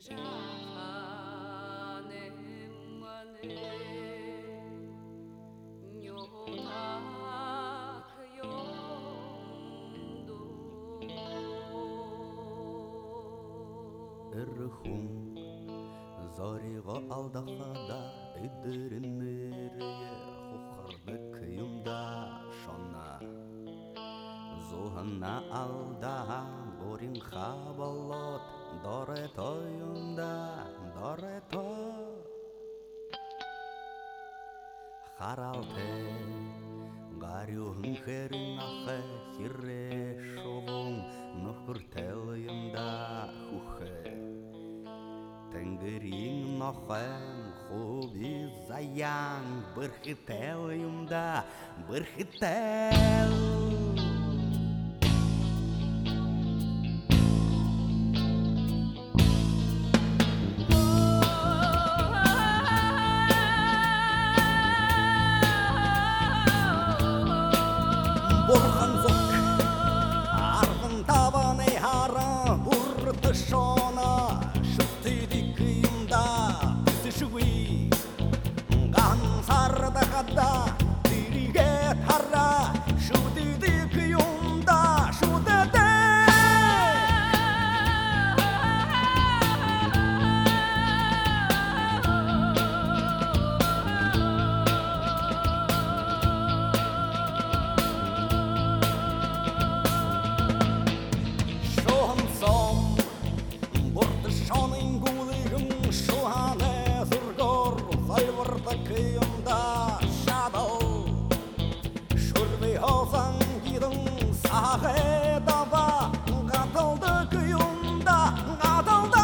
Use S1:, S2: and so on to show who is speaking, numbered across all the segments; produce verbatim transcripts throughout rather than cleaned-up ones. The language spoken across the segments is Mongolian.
S1: 자네만의 뇨닥용도
S2: Эрхун зориго алдахада идериннерге хухардык юмда шона зуханна алда горин хабалот дорето юмда дорето харалте гарюн херин ахе хире шовун нохуртел юмда хухе Тенгерин нохен хуби заян бырхител юмда бырхител Борхан зок аргын табаны хара бурты шона шүттидик юмда сишуи ган сарда хада дириге тара шүттидик юмда шүтте Kıyımda shadow Şurbi olsan gidin sahe dava Katıldı kıyımda katıldı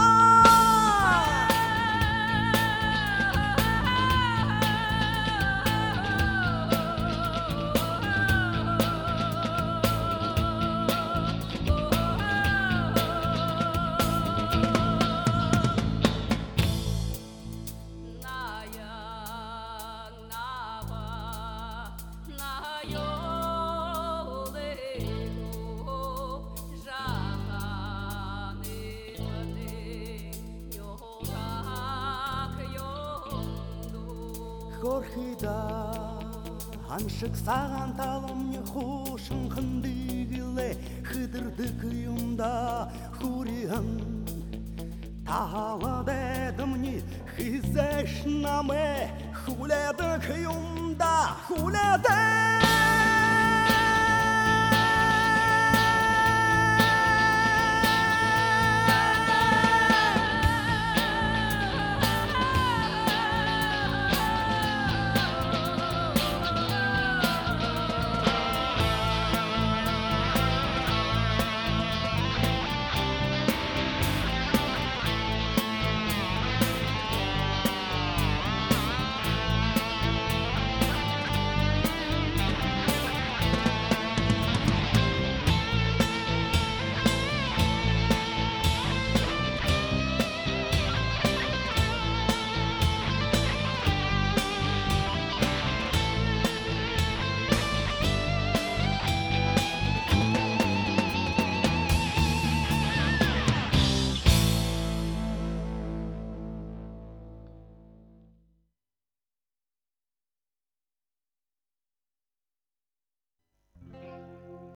S2: Хорхида Аншык саған талым не хошын хындыгылы Хыдырды күйімда хуриан Тала дедім не хизеш наме Хуледі күйімда хуледі